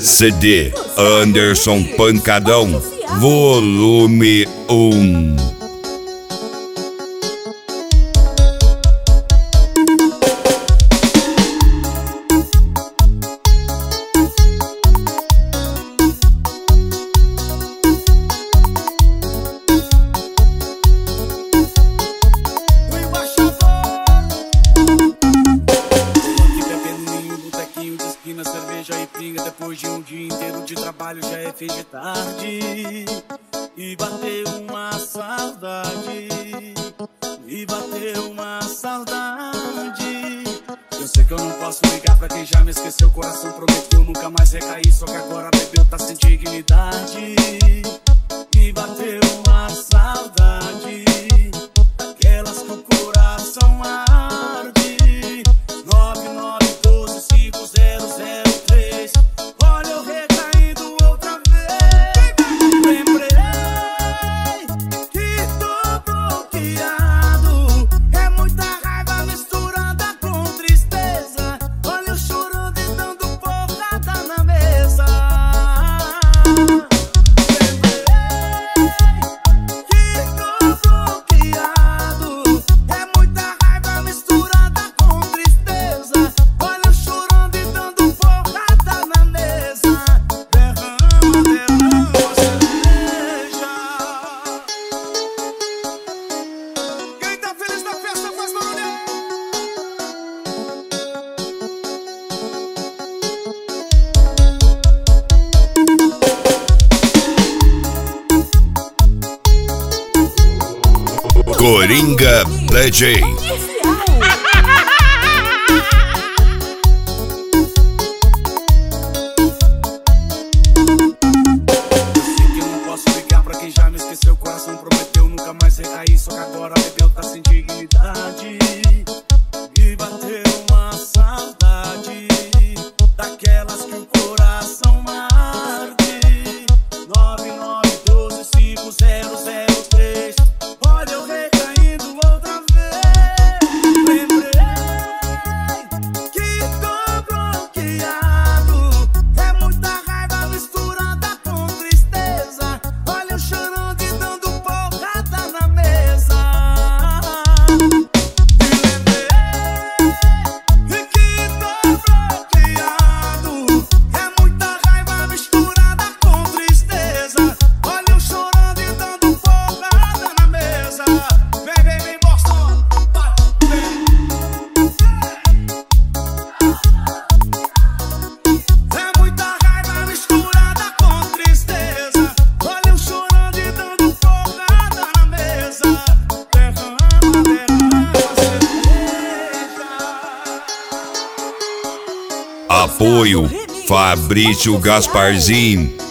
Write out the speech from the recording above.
CD Anderson Pancadão, volume 1. Depois de um dia inteiro de trabalho já é fim de tarde. E bateu uma saudade. E bateu uma saudade. Eu sei que eu não posso ligar pra quem já me esqueceu. O coração prometeu nunca mais recair. Só que agora bebeu, tá sem dignidade. E bateu uma saudade. Daquelas que o coração arde. 99125003. Olha eu recaindo outra vez. Lembrei que tô bloqueado. É muita raiva misturada com tristeza. Olha eu chorando e dando porrada na mesa. Lembrei que tô bloqueado. É muita raiva misturada com tristeza. Olha eu chorando e dando porrada na mesa. Derrama, derrama cerveja. Quem tá feliz na festa faz barulho. Coringa DJ. Quem já me esqueceu, o coração prometeu nunca mais recair. Só que agora bebeu, tá sem dignidade. E bateu uma saudade. Daquelas que o coração arde. 99125003. Olha eu recaindo outra vez. Lembrei que tô bloqueado. É muita raiva misturada com tristeza. Olha eu chorando e dando porrada na mesa. E lembrei que tô bloqueado. É muita raiva misturada com tristeza. Olha eu chorando e dando porrada na mesa. Vem, vem, vem, Boston. Vai, vem. É muita raiva misturada com tristeza. Olha eu chorando e dando porrada na mesa. Derrama, derrama cerveja. Apoio Fabrício Gasparzinho.